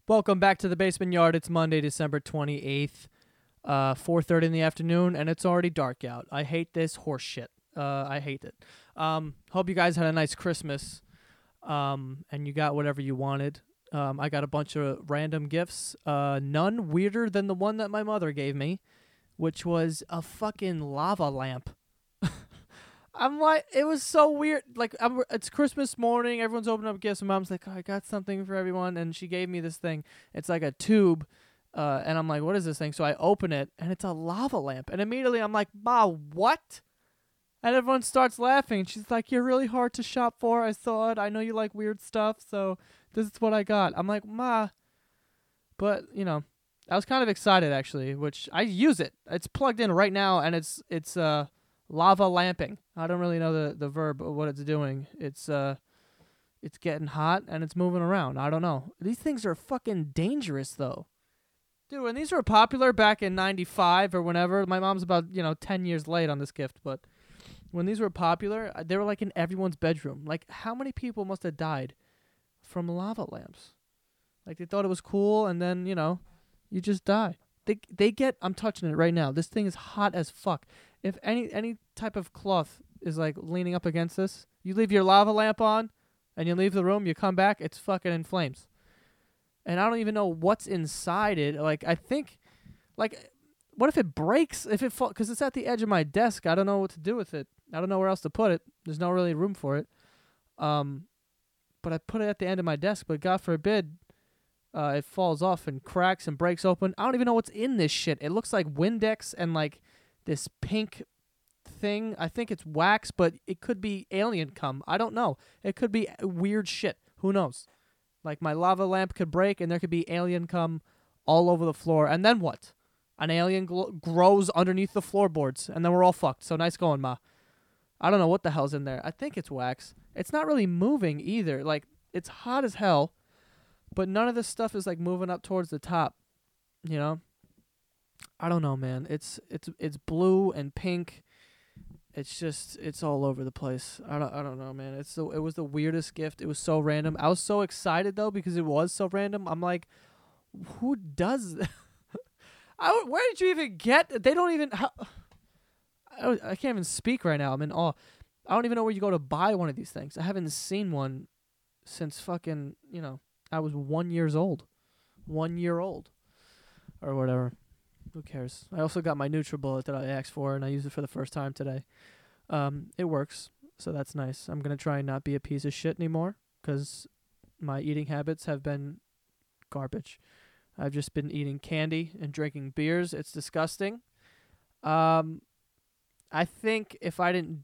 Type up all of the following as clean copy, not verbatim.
Welcome back to the Basement Yard. It's Monday, December 28th, 4:30 in the afternoon, and it's already dark out. I hate this horse shit. I hate it. Hope you guys had a nice Christmas, and you got whatever you wanted. I got a bunch of random gifts, none weirder than the one that my mother gave me, which was a fucking lava lamp. I'm like, it was so weird. Like, it's Christmas morning. Everyone's opening up gifts. And Mom's like, oh, I got something for everyone. And she gave me this thing. It's like a tube. And I'm like, what is this thing? So I open it, and it's a lava lamp. And immediately I'm like, Ma, what? And everyone starts laughing. She's like, you're really hard to shop for. I saw it. I know you like weird stuff. So this is what I got. I'm like, Ma. But, you know, I was kind of excited, actually, which I use it. It's plugged in right now, and it's lava lamping. I don't really know the verb of what it's doing. It's getting hot and it's moving around. I don't know. These things are fucking dangerous though. Dude, when these were popular back in 95 or whenever, my mom's about, 10 years late on this gift, but when these were popular, they were like in everyone's bedroom. Like, how many people must have died from lava lamps? Like, they thought it was cool, and then, you just die. They get, I'm touching it right now. This thing is hot as fuck. If any type of cloth is like leaning up against this, you leave your lava lamp on and you leave the room, you come back, it's fucking in flames. And I don't even know what's inside it. Like, I think, like, what if it breaks? If it falls, because it's at the edge of my desk. I don't know what to do with it. I don't know where else to put it. There's no really room for it. But I put it at the end of my desk, but God forbid it falls off and cracks and breaks open. I don't even know what's in this shit. It looks like Windex and like this pink thing. I think it's wax, but it could be alien cum. I don't know. It could be weird shit. Who knows? Like, my lava lamp could break and there could be alien cum all over the floor. And then what? An alien grows underneath the floorboards, and then we're all fucked. So nice going, Ma. I don't know what the hell's in there. I think it's wax. It's not really moving either. Like, it's hot as hell, but none of this stuff is like moving up towards the top, you know? I don't know, man. It's blue and pink. It's all over the place. I don't know, man. It was the weirdest gift. It was so random. I was so excited though because it was so random. I'm like, who does that? Where did you even get? They don't even. I can't even speak right now. I'm in awe. I don't even know where you go to buy one of these things. I haven't seen one since fucking, I was 1 year old. 1 year old. Or whatever. Who cares? I also got my NutriBullet that I asked for, and I used it for the first time today. It works, so that's nice. I'm going to try and not be a piece of shit anymore, because my eating habits have been garbage. I've just been eating candy and drinking beers. It's disgusting. I think if I didn't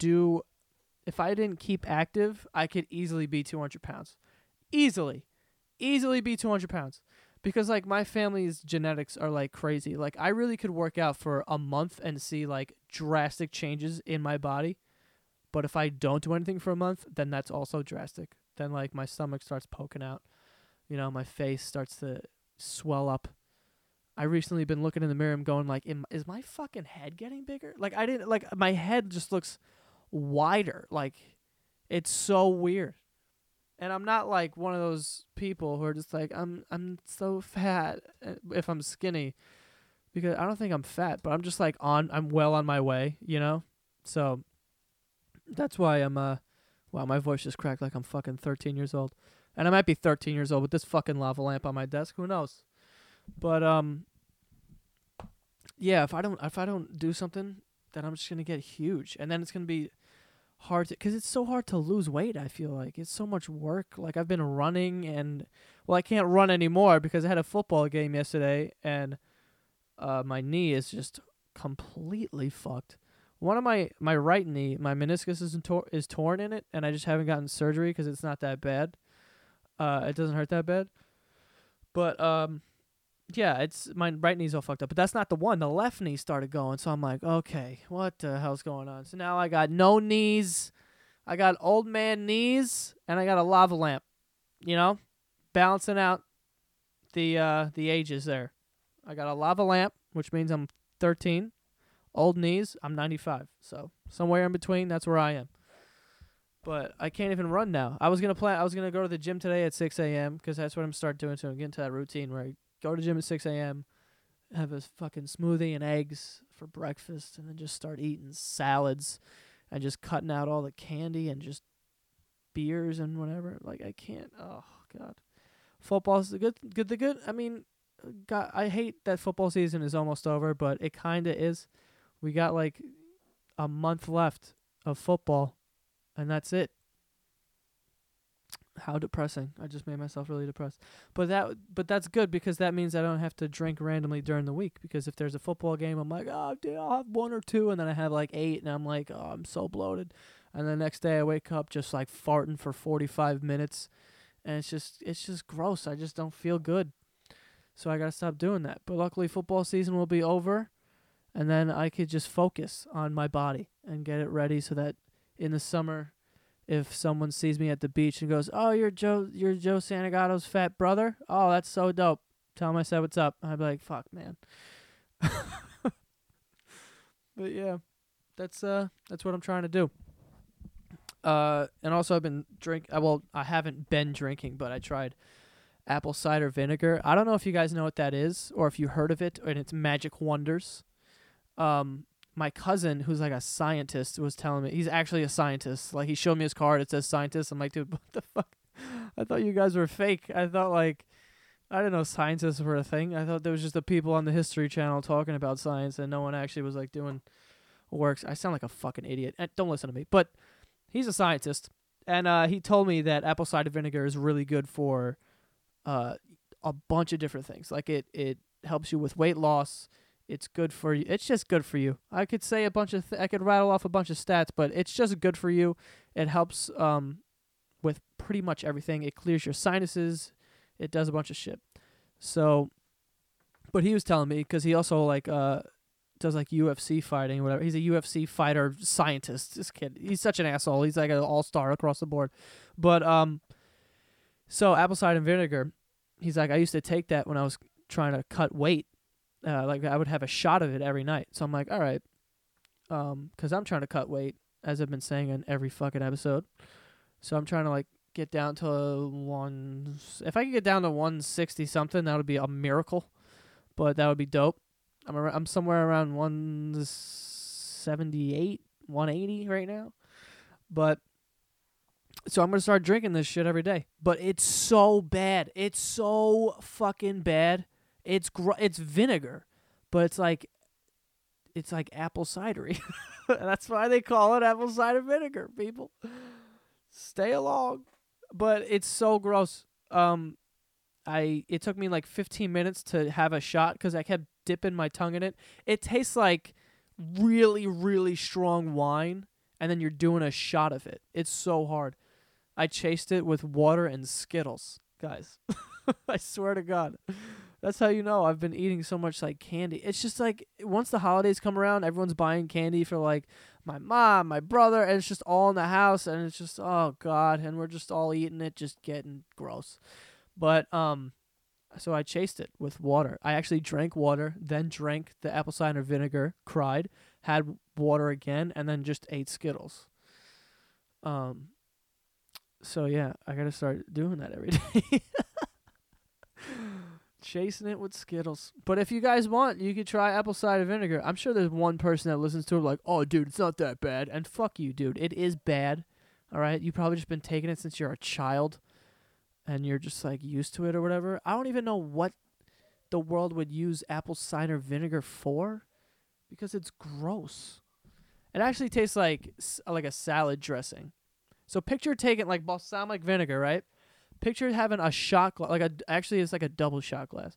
keep active, I could easily be 200 pounds. Easily be 200 pounds. Because, like, my family's genetics are, like, crazy. Like, I really could work out for a month and see, like, drastic changes in my body. But if I don't do anything for a month, then that's also drastic. Then, like, my stomach starts poking out. My face starts to swell up. I recently been looking in the mirror and going, like, is my fucking head getting bigger? Like, my head just looks wider. Like, it's so weird. And I'm not like one of those people who are just like, I'm so fat if I'm skinny, because I don't think I'm fat, but I'm just like I'm well on my way, So that's why wow, my voice just cracked like I'm fucking 13 years old. And I might be 13 years old with this fucking lava lamp on my desk, who knows? But yeah, if I don't do something, then I'm just going to get huge, and then it's going to be hard to, because it's so hard to lose weight. I feel like it's so much work. Like, I've been running, and I can't run anymore because I had a football game yesterday, and my knee is just completely fucked. One of my right knee, my meniscus is torn in it, and I just haven't gotten surgery because it's not that bad. It doesn't hurt that bad, but yeah, it's my right knee's all fucked up, but that's not the one. The left knee started going, so I'm like, okay, what the hell's going on? So now I got no knees, I got old man knees, and I got a lava lamp, balancing out the ages there. I got a lava lamp, which means I'm 13. Old knees, I'm 95. So somewhere in between, that's where I am. But I can't even run now. I was gonna go to the gym today at 6 a.m. because that's what I'm starting doing. So I'm getting to that routine where I go to the gym at 6 a.m., have a fucking smoothie and eggs for breakfast, and then just start eating salads and just cutting out all the candy and just beers and whatever. Like I can't. Oh God, football's the good. I mean, God, I hate that football season is almost over, but it kinda is. We got like a month left of football, and that's it. How depressing. I just made myself really depressed. But that's good because that means I don't have to drink randomly during the week, because if there's a football game, I'm like, "Oh, dude, I'll have one or two," and then I have like 8 and I'm like, "Oh, I'm so bloated." And the next day I wake up just like farting for 45 minutes, and it's just gross. I just don't feel good. So I got to stop doing that. But luckily football season will be over, and then I could just focus on my body and get it ready so that in the summer, if someone sees me at the beach and goes, "Oh, you're Joe Santagato's fat brother? Oh, that's so dope. Tell him I said what's up." I'd be like, "Fuck, man." But yeah, that's what I'm trying to do. And also I've been I haven't been drinking, but I tried apple cider vinegar. I don't know if you guys know what that is or if you heard of it, and it's magic wonders. My cousin, who's like a scientist, was telling me, he's actually a scientist. Like, he showed me his card. It says scientist. I'm like, dude, what the fuck? I thought you guys were fake. I thought, like, I didn't know scientists were a thing. I thought there was just the people on the History Channel talking about science, and no one actually was, like, doing works. I sound like a fucking idiot. Don't listen to me. But he's a scientist, and he told me that apple cider vinegar is really good for a bunch of different things. Like, it helps you with weight loss. It's good for you. It's just good for you. I could say a bunch of I could rattle off a bunch of stats, but it's just good for you. It helps with pretty much everything. It clears your sinuses. It does a bunch of shit. So, but he was telling me, because he also like does like UFC fighting or whatever. He's a UFC fighter scientist. This kid, he's such an asshole. He's like an all-star across the board. But so apple cider vinegar, he's like, I used to take that when I was trying to cut weight. Like, I would have a shot of it every night. So I'm like, all right, because I'm trying to cut weight, as I've been saying in every fucking episode. So I'm trying to, like, get down to if I could get down to 160 something, that would be a miracle. But that would be dope. I'm somewhere around 178, 180 right now. But so I'm going to start drinking this shit every day. But it's so bad. It's so fucking bad. It's vinegar, but it's like apple cidery. That's why they call it apple cider vinegar, people. Stay along. But it's so gross. It took me like 15 minutes to have a shot because I kept dipping my tongue in it. It tastes like really, really strong wine, and then you're doing a shot of it. It's so hard. I chased it with water and Skittles, guys. I swear to God. That's how you know I've been eating so much, like, candy. It's just, like, once the holidays come around, everyone's buying candy for, like, my mom, my brother, and it's just all in the house, and it's just, oh, God, and we're just all eating it, just getting gross. But, so I chased it with water. I actually drank water, then drank the apple cider vinegar, cried, had water again, and then just ate Skittles. So, yeah, I gotta start doing that every day. Chasing it with Skittles. But if you guys want, you could try apple cider vinegar. I'm sure there's one person that listens to it like, "Oh, dude, it's not that bad." And fuck you, dude. It is bad. All right? You probably just been taking it since you're a child, and you're just, like, used to it or whatever. I don't even know what the world would use apple cider vinegar for, because it's gross. It actually tastes like a salad dressing. So picture taking, like, balsamic vinegar, right? Picture having a shot glass, actually it's like a double shot glass.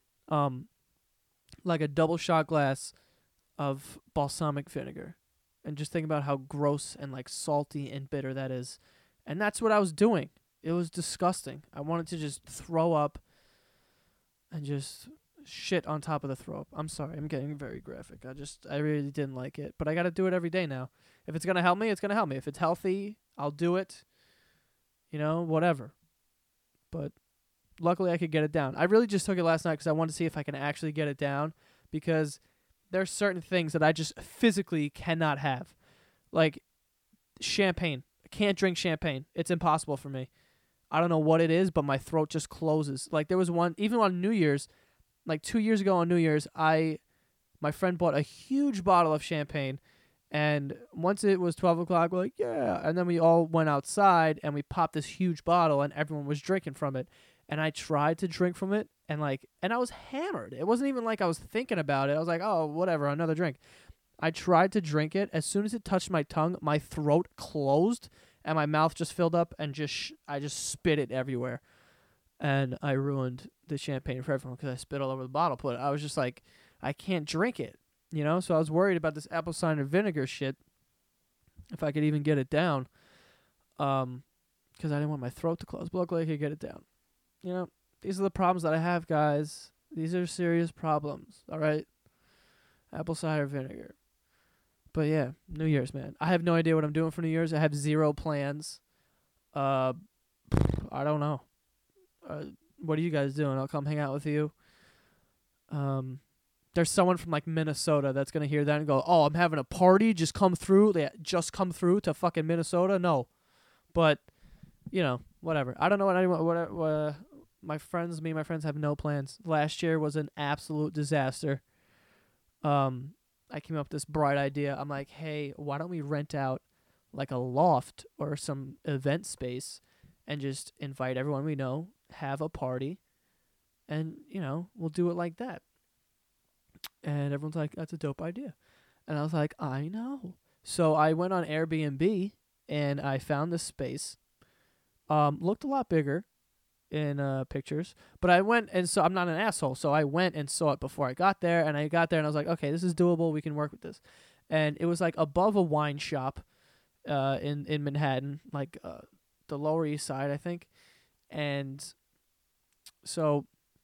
Like a double shot glass of balsamic vinegar. And just think about how gross and, like, salty and bitter that is. And that's what I was doing. It was disgusting. I wanted to just throw up and just shit on top of the throw up. I'm sorry, I'm getting very graphic. I really didn't like it. But I gotta do it every day now. If it's gonna help me, it's gonna help me. If it's healthy, I'll do it. You know, whatever. But luckily I could get it down. I really just took it last night because I wanted to see if I can actually get it down, because there's certain things that I just physically cannot have. Like champagne. I can't drink champagne. It's impossible for me. I don't know what it is, but my throat just closes. Like there was one, even on New Year's, like 2 years ago on New Year's, my friend bought a huge bottle of champagne, and once it was 12 o'clock, we're like, yeah, and then we all went outside and we popped this huge bottle, and everyone was drinking from it, and I tried to drink from it, and I was hammered. It wasn't even like I was thinking about it. I was like, oh, whatever, another drink. I tried to drink it. As soon as it touched my tongue, my throat closed, and my mouth just filled up, and I just spit it everywhere. And I ruined the champagne for everyone because I spit all over the bottle. But I was just like, I can't drink it, you know? So I was worried about this apple cider vinegar shit, if I could even get it down, because I didn't want my throat to close. But luckily I could get it down. You know, these are the problems that I have, guys. These are serious problems, all right? Apple cider vinegar. But yeah, New Year's, man. I have no idea what I'm doing for New Year's. I have zero plans. I don't know. What are you guys doing? I'll come hang out with you. There's someone from like Minnesota that's gonna hear that and go, "Oh, I'm having a party. Just come through. They just come through to fucking Minnesota." No, but you know, whatever. I don't know what anyone. What my friends have no plans. Last year was an absolute disaster. I came up with this bright idea. I'm like, hey, why don't we rent out like a loft or some event space and just invite everyone we know, have a party, and, you know, we'll do it like that. And everyone's like, that's a dope idea. And I was like, I know. So I went on Airbnb and I found this space. Looked a lot bigger in pictures, but I went, and so I'm not an asshole, so I went and saw it before I got there, and I got there and I was like, okay, this is doable, we can work with this. And it was like above a wine shop in Manhattan, like the Lower East Side, I think. And so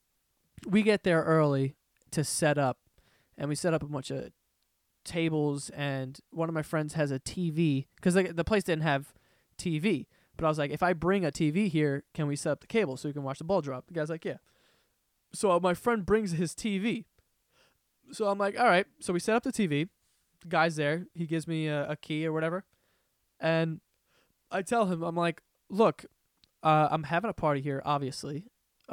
we get there early to set up, and we set up a bunch of tables, and one of my friends has a TV because the place didn't have TV. But I was like, if I bring a TV here, can we set up the cable so you can watch the ball drop? The guy's like, yeah. So my friend brings his TV. So I'm like, all right. So we set up the TV. The guy's there. He gives me a key or whatever. And I tell him, I'm like, look, I'm having a party here, obviously.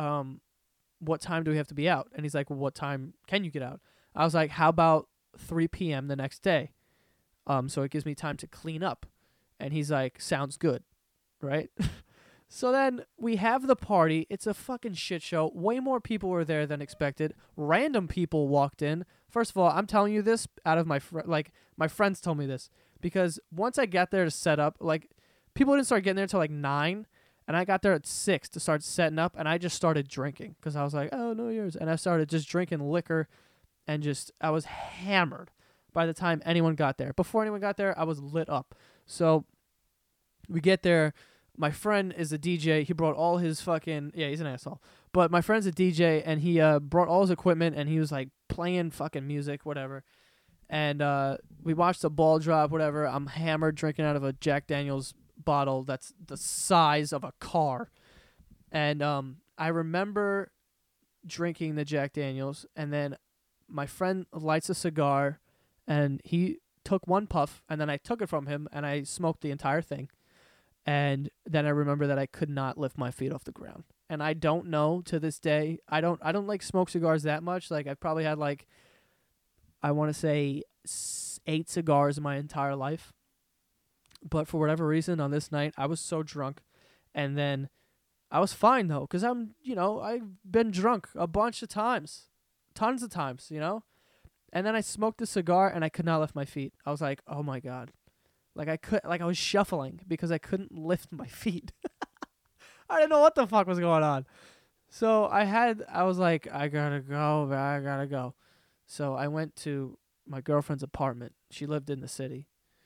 What time do we have to be out? And he's like, well, what time can you get out? I was like, how about 3 p.m. the next day? So it gives me time to clean up. And he's like, sounds good. Right? So then we have the party. It's a fucking shit show. Way more people were there than expected. Random people walked in. First of all, I'm telling you this out of my my friends told me this, because once I got there to set up, like, people didn't start getting there until like 9, and I got there at 6 to start setting up, and I just started drinking because I was like, oh, New Year's, and I started just drinking liquor, and I was hammered by the time anyone got there. Before anyone got there, I was lit up. So we get there. My friend is a DJ. He brought all his fucking... Yeah, he's an asshole. But my friend's a DJ, and he brought all his equipment, and he was, like, playing fucking music, whatever. And we watched the ball drop, whatever. I'm hammered, drinking out of a Jack Daniels bottle that's the size of a car. And I remember drinking the Jack Daniels, and then my friend lights a cigar, and he took one puff, and then I took it from him, and I smoked the entire thing. And then I remember that I could not lift my feet off the ground. And I don't know to this day. I don't like smoke cigars that much. Like, I've probably had, like, I want to say 8 cigars in my entire life. But for whatever reason, on this night, I was so drunk. And then I was fine, though, because I've been drunk a bunch of times. Tons of times, you know? And then I smoked a cigar, and I could not lift my feet. I was like, oh, my God. I was shuffling because I couldn't lift my feet. I didn't know what the fuck was going on. So I was like, I gotta go. So I went to my girlfriend's apartment. She lived in the city.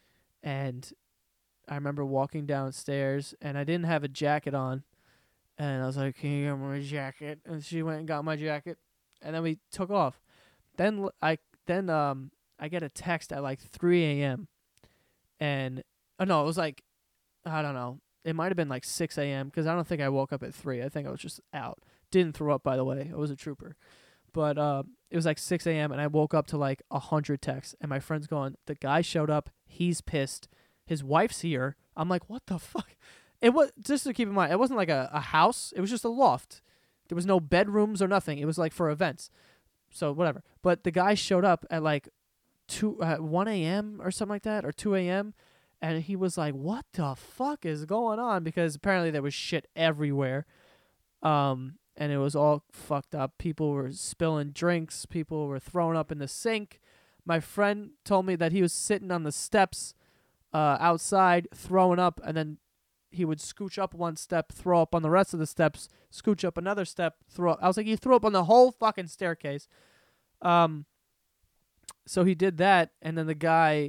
And I remember walking downstairs, and I didn't have a jacket on. And I was like, can you get my jacket? And she went and got my jacket. And then we took off. Then I get a text at like 3 a.m. And, no, it was like, I don't know. It might have been like 6 a.m. because I don't think I woke up at 3. I think I was just out. Didn't throw up, by the way. I was a trooper. But it was like 6 a.m. and I woke up to like 100 texts. And my friend's going, the guy showed up. He's pissed. His wife's here. I'm like, what the fuck? It was, just to keep in mind, it wasn't like a house. It was just a loft. There was no bedrooms or nothing. It was like for events. So whatever. But the guy showed up at like 1 a.m. or something like that, or 2 a.m. And he was like, what the fuck is going on? Because apparently there was shit everywhere. And it was all fucked up. People were spilling drinks. People were throwing up in the sink. My friend told me that he was sitting on the steps outside throwing up, and then he would scooch up one step, throw up on the rest of the steps, scooch up another step, throw up. I was like, you threw up on the whole fucking staircase. So he did that, and then the guy,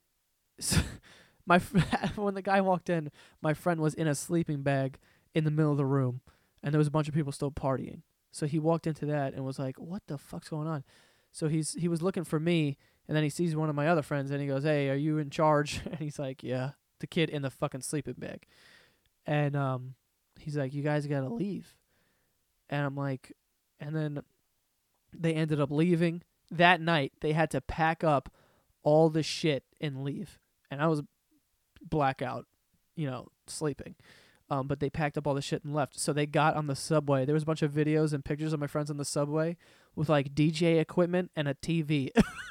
when the guy walked in, my friend was in a sleeping bag in the middle of the room, and there was a bunch of people still partying. So he walked into that and was like, what the fuck's going on? So he was looking for me, and then he sees one of my other friends, and he goes, hey, are you in charge? And he's like, yeah. The kid in the fucking sleeping bag. And he's like, you guys gotta leave. And I'm like, and then they ended up leaving. That night, they had to pack up all the shit and leave. And I was blackout, sleeping. But they packed up all the shit and left. So they got on the subway. There was a bunch of videos and pictures of my friends on the subway with like DJ equipment and a TV.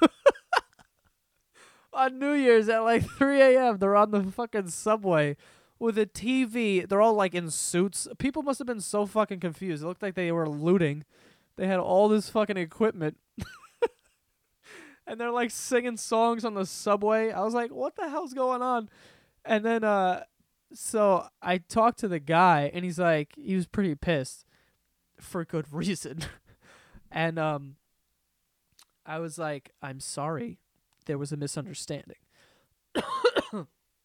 On New Year's at like 3 a.m., they're on the fucking subway with a TV. They're all like in suits. People must have been so fucking confused. It looked like they were looting. They had all this fucking equipment. And they're like singing songs on the subway. I was like, what the hell's going on? And then, so I talked to the guy, and he's like, he was pretty pissed for good reason. And I was like, I'm sorry. There was a misunderstanding. The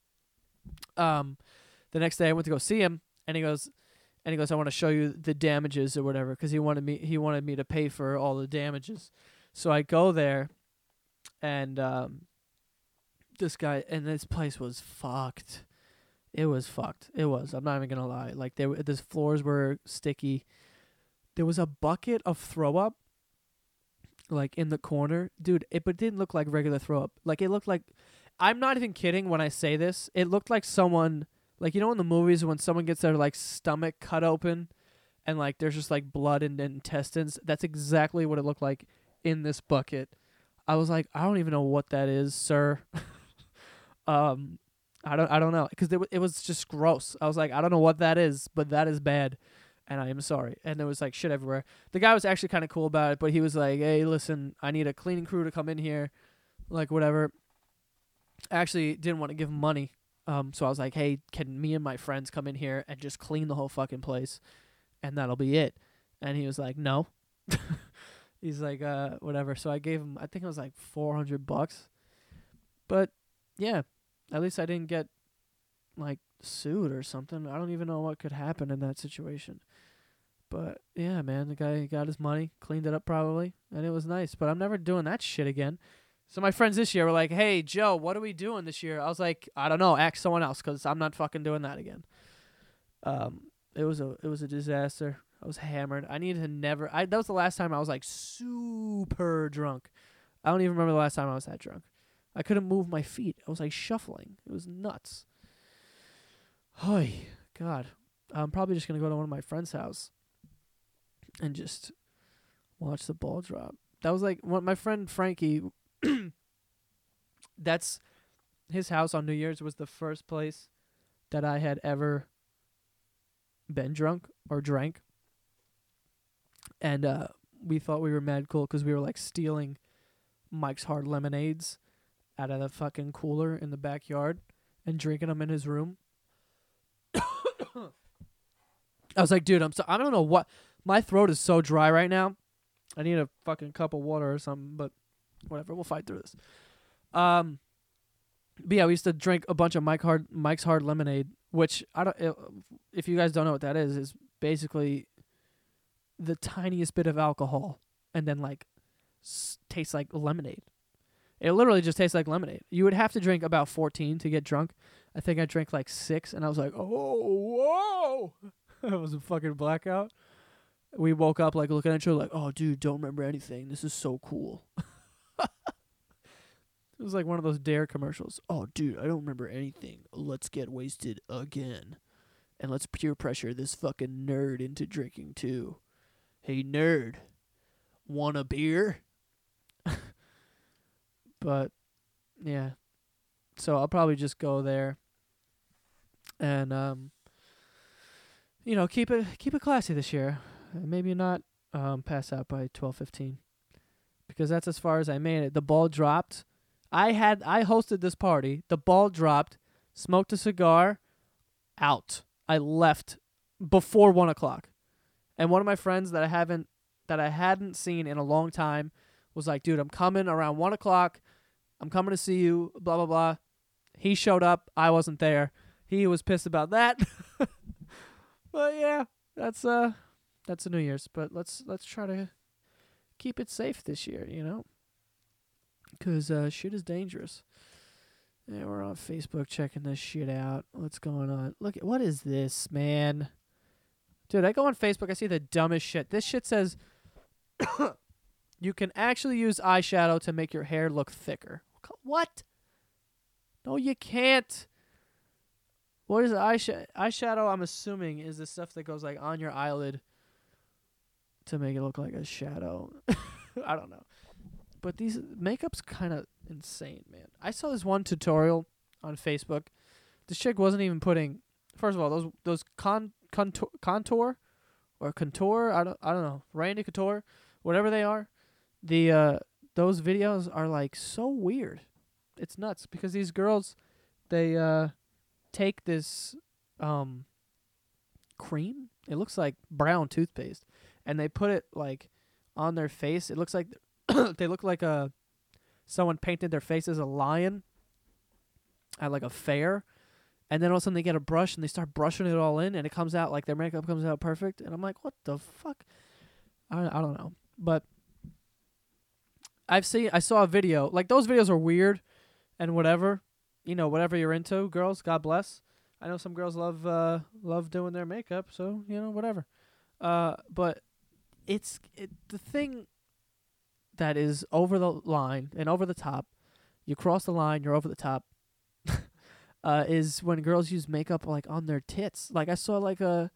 next day I went to go see him, and he goes, I want to show you the damages or whatever, because he wanted me to pay for all the damages. So I go there, and this place was fucked. It was fucked. It was. I'm not even gonna lie. Like the floors were sticky. There was a bucket of throw up, like in the corner, dude. But it didn't look like regular throw up. Like it looked like, I'm not even kidding when I say this. It looked like someone, like, in the movies when someone gets their like stomach cut open, and like there's just like blood and intestines. That's exactly what it looked like in this bucket. I was like, I don't even know what that is, sir. I don't know, because it was just gross. I was like, I don't know what that is, but that is bad. And I am sorry. And there was like shit everywhere. The guy was actually kind of cool about it, but he was like, hey, listen, I need a cleaning crew to come in here. Like, whatever. I actually didn't want to give him money. So I was like, hey, can me and my friends come in here and just clean the whole fucking place? And that'll be it. And he was like, no. He's like, whatever. So I gave him, I think it was like $400. But yeah, at least I didn't get like sued or something. I don't even know what could happen in that situation. But yeah, man, the guy got his money, cleaned it up probably, and it was nice. But I'm never doing that shit again. So my friends this year were like, hey, Joe, what are we doing this year? I was like, I don't know, ask someone else, because I'm not fucking doing that again. It was a disaster. I was hammered. I needed to never, that was the last time I was like super drunk. I don't even remember the last time I was that drunk. I couldn't move my feet. I was like shuffling. It was nuts. Hoy, God. I'm probably just going to go to one of my friend's house and just watch the ball drop. That was like my friend Frankie, that's his house on New Year's was the first place that I had ever been drunk or drank. And we thought we were mad cool because we were like stealing Mike's Hard Lemonades out of the fucking cooler in the backyard and drinking them in his room. I was like, dude, I don't know what, my throat is so dry right now. I need a fucking cup of water or something, but whatever, we'll fight through this. But yeah, we used to drink a bunch of Mike's Hard Lemonade, which if you guys don't know what that is basically the tiniest bit of alcohol and then like tastes like lemonade. It literally just tastes like lemonade. You would have to drink about 14 to get drunk. I think I drank like 6, and I was like, oh, whoa. It was a fucking blackout. We woke up like looking at each other like, oh, dude, don't remember anything. This is so cool. It was like one of those Dare commercials. Oh, dude, I don't remember anything. Let's get wasted again. And let's peer pressure this fucking nerd into drinking too. Hey, nerd. Want a beer? But, yeah. So I'll probably just go there. And, keep it classy this year. Maybe not pass out by 12:15. Because that's as far as I made it. The ball dropped. I hosted this party. The ball dropped. Smoked a cigar. Out. I left before 1 o'clock. And one of my friends that I hadn't seen in a long time was like, dude, I'm coming around 1 o'clock. I'm coming to see you, blah, blah, blah. He showed up. I wasn't there. He was pissed about that. But yeah, that's a New Year's. But let's try to keep it safe this year, because shit is dangerous. Yeah, we're on Facebook checking this shit out. What's going on? Look, what is this, man? Dude, I go on Facebook, I see the dumbest shit. This shit says you can actually use eyeshadow to make your hair look thicker. What? No, you can't. What is eyeshadow? Eyeshadow, I'm assuming, is the stuff that goes like on your eyelid to make it look like a shadow. I don't know. But these makeup's kind of insane, man. I saw this one tutorial on Facebook. This chick wasn't even putting. First of all, those contour or contour. I don't know. Randy Couture, whatever they are. Those videos are like so weird. It's nuts because these girls, they take this cream. It looks like brown toothpaste, and they put it like on their face. It looks like they look like someone painted their face as a lion at like a fair, and then all of a sudden they get a brush and they start brushing it all in, and it comes out like their makeup comes out perfect. And I'm like, what the fuck? I don't know, but I saw a video. Like, those videos are weird and whatever, whatever you're into, girls, God bless. I know some girls love doing their makeup, so whatever. But the thing that is over the line and over the top, you cross the line, you're over the top, is when girls use makeup like on their tits. Like, I saw like a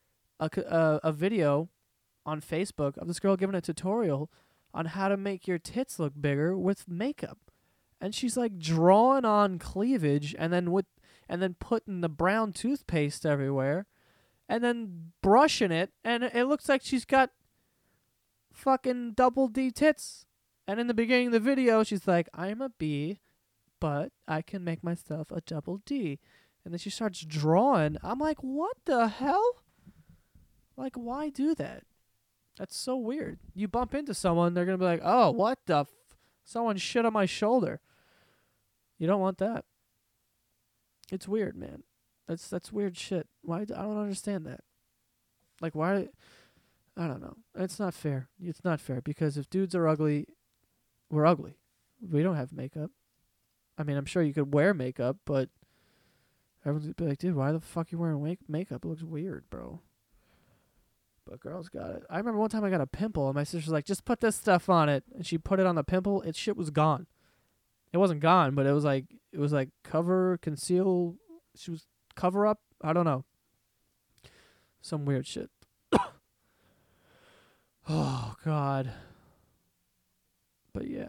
video on Facebook of this girl giving a tutorial on how to make your tits look bigger with makeup, and she's like drawing on cleavage and then putting the brown toothpaste everywhere, and then brushing it, and it looks like she's got fucking double D tits. And in the beginning of the video, she's like, I'm a B, but I can make myself a double D. And then she starts drawing. I'm like, what the hell? Like, why do that? That's so weird. You bump into someone, they're going to be like, oh, what the someone shit on my shoulder. You don't want that. It's weird, man. That's weird shit. Why? I don't understand that. Like, why? I don't know. It's not fair. It's not fair because if dudes are ugly, we're ugly. We don't have makeup. I mean, I'm sure you could wear makeup, but everyone's gonna be like, dude, why the fuck you wearing makeup? It looks weird, bro. But girls got it. I remember one time I got a pimple, and my sister's like, just put this stuff on it. And she put it on the pimple. Shit was gone. It wasn't gone, but it was like cover, conceal. She was cover up. I don't know. Some weird shit. Oh, God. But yeah.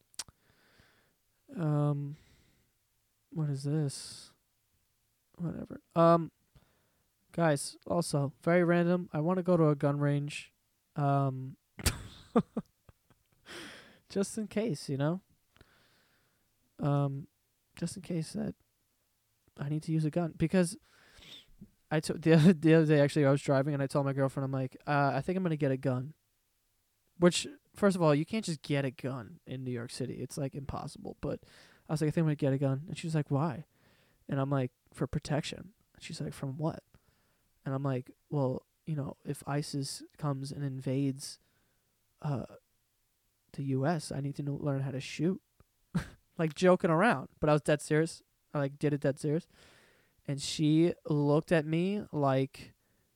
What is this? Whatever. Guys, also, very random. I want to go to a gun range. Just in case, just in case that I need to use a gun. Because the other day, actually, I was driving, and I told my girlfriend, I'm like, I think I'm going to get a gun. Which, first of all, you can't just get a gun in New York City. It's, like, impossible. But I was like, I think I'm going to get a gun. And she was like, why? And I'm like, for protection. And she's like, from what? And I'm like, well, if ISIS comes and invades the U.S., I need to learn how to shoot. Like, joking around. But I was dead serious. I, did it dead serious. And she looked at me like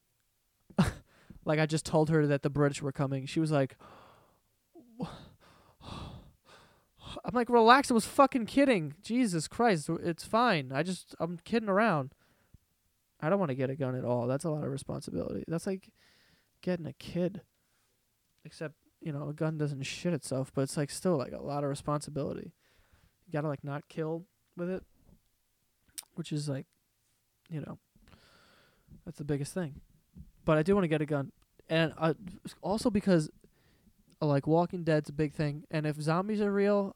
I just told her that the British were coming. She was like, I'm like, relax. I was fucking kidding. Jesus Christ. It's fine. I'm kidding around. I don't want to get a gun at all. That's a lot of responsibility. That's like getting a kid. Except, a gun doesn't shit itself, but it's like still like a lot of responsibility. You gotta like not kill with it, which is like, that's the biggest thing. But I do want to get a gun. And also because like Walking Dead's a big thing, and if zombies are real,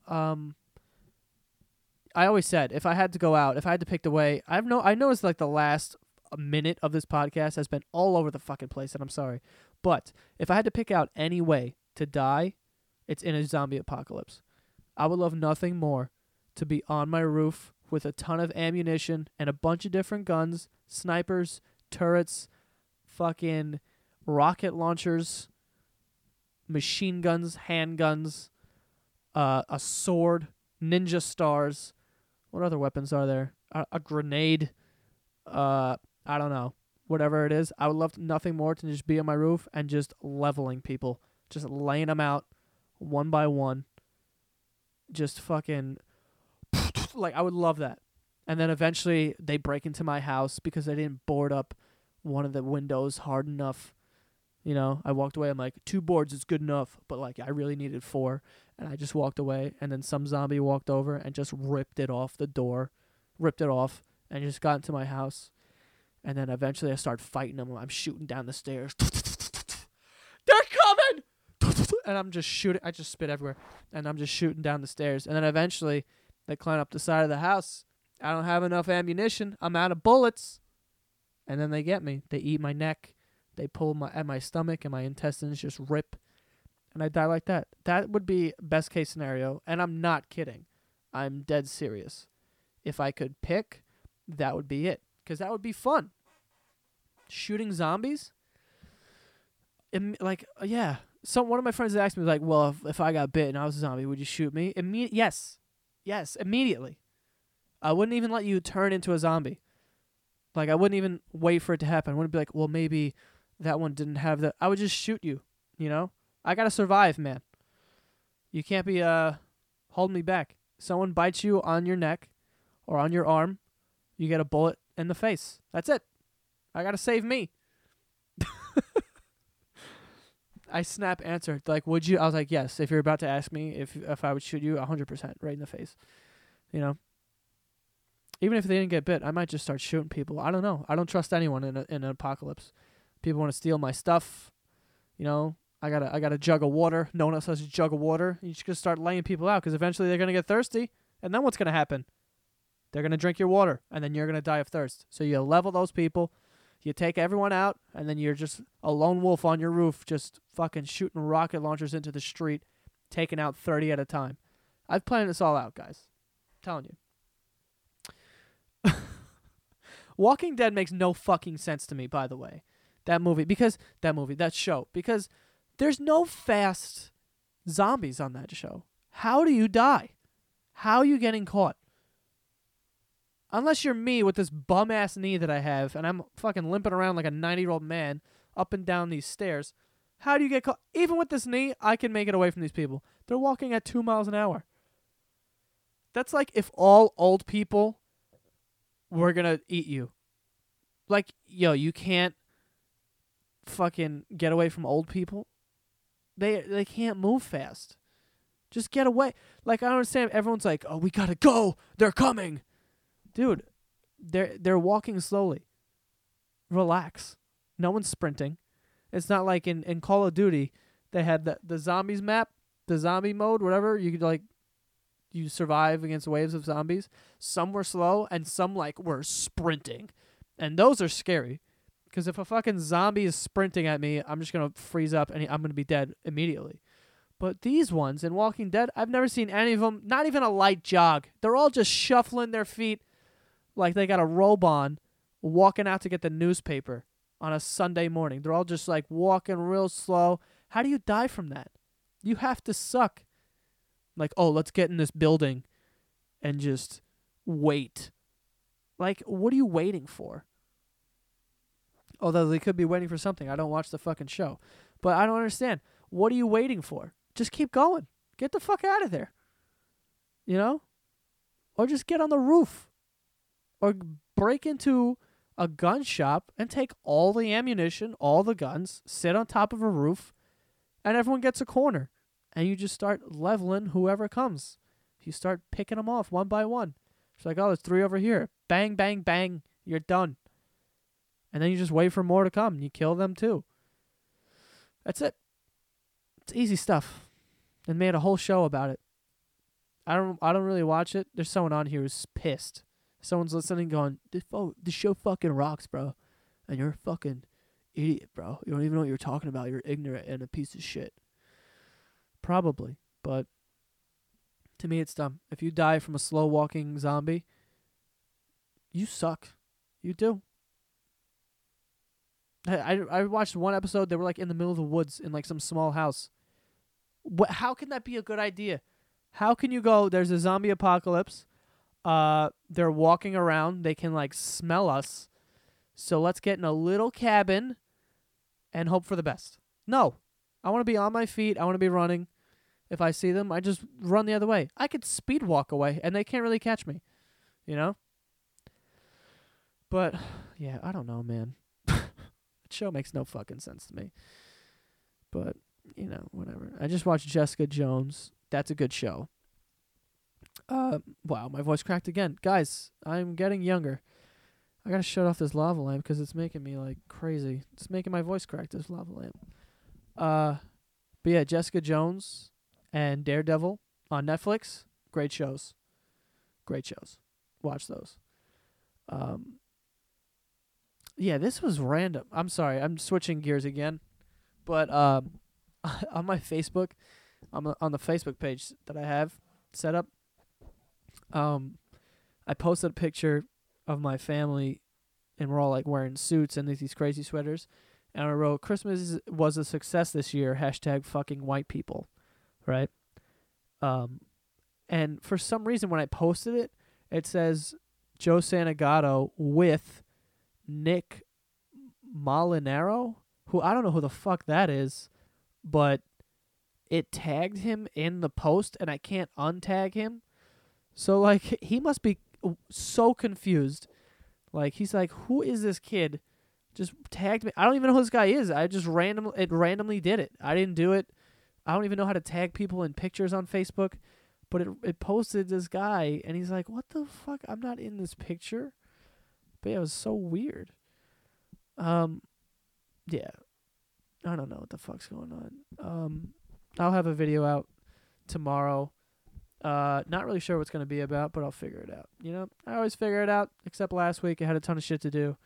I always said if I had to go out, if I had to pick the way, I noticed like the last minute of this podcast has been all over the fucking place, and I'm sorry. But if I had to pick out any way to die, it's in a zombie apocalypse. I would love nothing more to be on my roof with a ton of ammunition and a bunch of different guns, snipers, turrets, fucking rocket launchers, machine guns, handguns, a sword, ninja stars. What other weapons are there? A grenade. I don't know. Whatever it is, I would love nothing more to just be on my roof and just leveling people. Just laying them out one by one. Just fucking... Like, I would love that. And then eventually they break into my house because they didn't board up one of the windows hard enough. I walked away. I'm like, 2 boards is good enough. But, like, I really needed 4. And I just walked away. And then some zombie walked over and just ripped it off the door. Ripped it off. And just got into my house. And then eventually I start fighting them. I'm shooting down the stairs. They're coming! And I'm just shooting. I just spit everywhere. And I'm just shooting down the stairs. And then eventually they climb up the side of the house. I don't have enough ammunition. I'm out of bullets. And then they get me. They eat my neck. They pull at my stomach and my intestines just rip. And I die like that. That would be best case scenario. And I'm not kidding. I'm dead serious. If I could pick, that would be it. Because that would be fun. Shooting zombies? Yeah. One of my friends asked me, like, well, if I got bit and I was a zombie, would you shoot me? Yes. Yes, immediately. I wouldn't even let you turn into a zombie. Like, I wouldn't even wait for it to happen. I wouldn't be like, well, maybe that one didn't have the... I would just shoot you, I gotta survive, man. You can't be holding me back. Someone bites you on your neck or on your arm, you get a bullet in the face. That's it. I gotta save me. I snap answered, like, would you? I was like, yes. If you're about to ask me if I would shoot you, 100% right in the face. Even if they didn't get bit, I might just start shooting people. I don't know. I don't trust anyone in an apocalypse. People want to steal my stuff. I got a jug of water. No one else has a jug of water. You just gonna start laying people out because eventually they're gonna get thirsty, and then what's gonna happen? They're gonna drink your water, and then you're gonna die of thirst. So you level those people. You take everyone out, and then you're just a lone wolf on your roof, just fucking shooting rocket launchers into the street, taking out 30 at a time. I've planned this all out, guys. I'm telling you. Walking Dead makes no fucking sense to me, by the way. That show. Because there's no fast zombies on that show. How do you die? How are you getting caught? Unless you're me with this bum-ass knee that I have, and I'm fucking limping around like a 90-year-old man up and down these stairs, how do you get caught? Even with this knee, I can make it away from these people. They're walking at 2 miles an hour. That's like if all old people were gonna eat you. Like, you can't fucking get away from old people. They can't move fast. Just get away. Like, I don't understand. Everyone's like, oh, we gotta go. They're coming. Dude, they're walking slowly. Relax. No one's sprinting. It's not like in Call of Duty, they had the zombies map, the zombie mode, whatever. You could you survive against waves of zombies. Some were slow and some were sprinting. And those are scary. Because if a fucking zombie is sprinting at me, I'm just going to freeze up and I'm going to be dead immediately. But these ones in Walking Dead, I've never seen any of them, not even a light jog. They're all just shuffling their feet like they got a robe on, walking out to get the newspaper on a Sunday morning. They're all just walking real slow. How do you die from that? You have to suck. Oh, let's get in this building and just wait. What are you waiting for? Although they could be waiting for something. I don't watch the fucking show. But I don't understand. What are you waiting for? Just keep going. Get the fuck out of there. you know? Or just get on the roof. Or break into a gun shop and take all the ammunition, all the guns, sit on top of a roof, and everyone gets a corner. And you just start leveling whoever comes. You start picking them off one by one. It's like, oh, there's 3 over here. Bang, bang, bang. You're done. And then you just wait for more to come. You kill them too. That's it. It's easy stuff. And made a whole show about it. I don't really watch it. There's someone on here who's pissed. Someone's listening going, this show fucking rocks, bro. And you're a fucking idiot, bro. You don't even know what you're talking about. You're ignorant and a piece of shit. Probably. But to me, it's dumb. If you die from a slow-walking zombie, you suck. You do. I watched one episode. They were like in the middle of the woods in like some small house. How can that be a good idea? How can you go, there's a zombie apocalypse. They're walking around. They can like smell us. So let's get in a little cabin and hope for the best. No. I want to be on my feet. I want to be running. If I see them, I just run the other way. I could speed walk away and they can't really catch me. You know? But yeah, I don't know, man. The show makes no fucking sense to me. But, you know, whatever. I just watched Jessica Jones. That's a good show. Wow, my voice cracked again. Guys, I'm getting younger. I gotta shut off this lava lamp because it's making me like crazy. It's making my voice crack, this lava lamp. But yeah, Jessica Jones and Daredevil on Netflix. Great shows. Great shows. Watch those. Yeah, this was random. I'm sorry. I'm switching gears again. But on my Facebook, on the Facebook page that I have set up, I posted a picture of my family, and we're all like wearing suits and these crazy sweaters. And I wrote, Christmas was a success this year, #fucking white people, right? And for some reason when I posted it, it says Joe Santagato with Nick Molinaro, who I don't know who the fuck that is, but it tagged him in the post and I can't untag him. So like he must be so confused. Like he's like, who is this kid? Just tagged me. I don't even know who this guy is. I just randomly did it. I didn't do it. I don't even know how to tag people in pictures on Facebook, but it posted this guy and he's like, what the fuck? I'm not in this picture. But yeah, it was so weird. Yeah. I don't know what the fuck's going on. I'll have a video out tomorrow. Not really sure what it's going to be about, but I'll figure it out. You know, I always figure it out, except last week I had a ton of shit to do.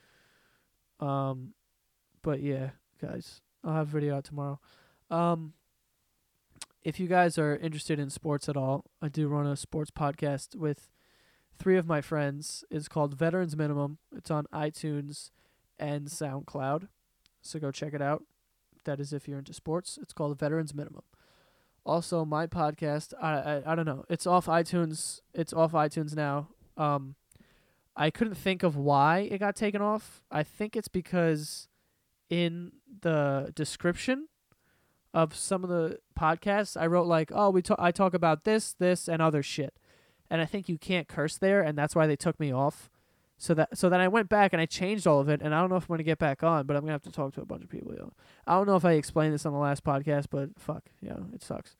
But yeah, guys, I'll have a video out tomorrow. If you guys are interested in sports at all, I do run a sports podcast with 3 of my friends. It's called Veterans Minimum. It's on iTunes and SoundCloud. So go check it out. That is if you're into sports. It's called Veterans Minimum. Also, my podcast, I don't know. It's off iTunes. It's off iTunes now. I couldn't think of why it got taken off. I think it's because in the description of some of the podcasts, I wrote like, oh, I talk about this, and other shit. And I think you can't curse there, and that's why they took me off. So then I went back and I changed all of it, and I don't know if I'm going to get back on, but I'm going to have to talk to a bunch of people. I don't know if I explained this on the last podcast, but fuck, it sucks.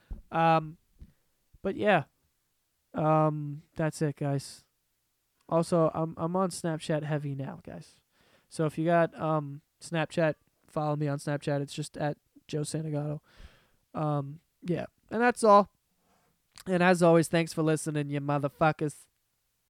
But yeah, that's it, guys. Also, I'm on Snapchat heavy now, guys. So if you got Snapchat, follow me on Snapchat. It's just at Joe Santagato. Yeah, and that's all. And as always, thanks for listening, you motherfuckers.